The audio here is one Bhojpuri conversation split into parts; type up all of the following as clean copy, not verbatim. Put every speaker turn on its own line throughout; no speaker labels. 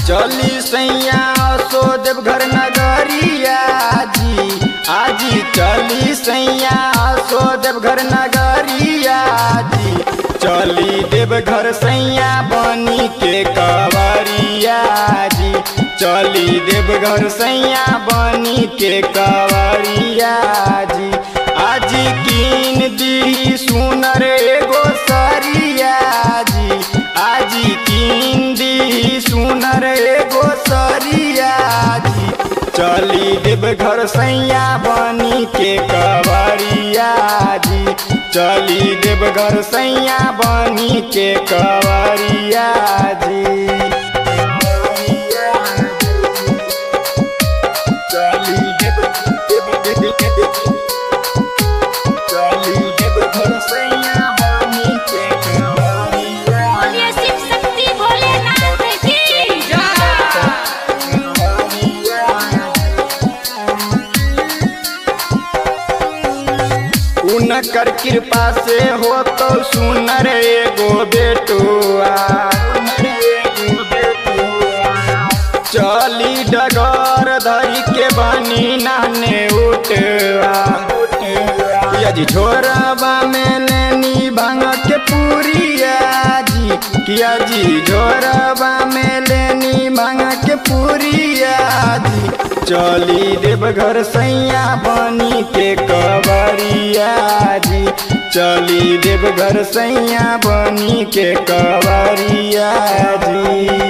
चली सैया सो देवघर नगरिया जी, आजी चली सैया सो देवघर नगरिया जी, चली देवघर सैया बनी के कवरिया जी, चली देवघर सैया बनी के कवरिया जी। आजी कीन दी सुनर एगो सरिया जी, आजी कीन दी सुनर एगो सरिया जी, चली देवघर सैया बनी के कवरिया जी, चली देवघर सैया बनी के कवरिया जी।
बोलिए शिव शक्ति भोलेनाथ की
उनकर कृपा से हो तो सुनर एगो बेटुआ, चली डगर धरी के बनी नाने उठवा, यदि झोरबा में लेनी भांग के पूरिया जी, किया जी झोरबा में लेनी भांग के पूरिया जी, चली देवघर सैया बनी के कवरिया जी, चली देवघर सैया बनी के कवरिया जी।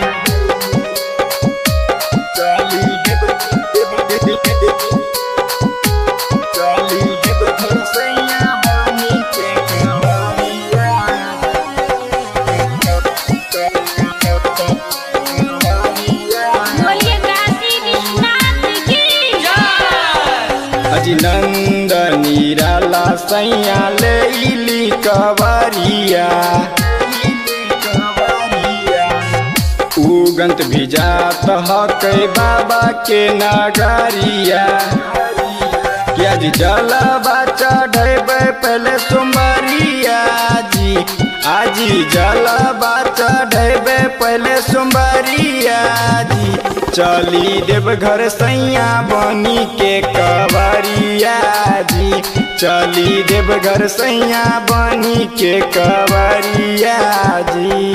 बोलिए काशी विश्वनाथ की
अजी नंद निराला सैया ले इली कवरिया, उगंत भी जात हक बाबा के नगरिया, क्या जी जलवा चढ़ेबे पहले सोमवारिया जी, आजी जलवा चढ़ेबे पहले सोमवारिया जी, चली देवघर सैया बनी के कवरिया जी, चली देवघर सैया बनी के कवरिया जी।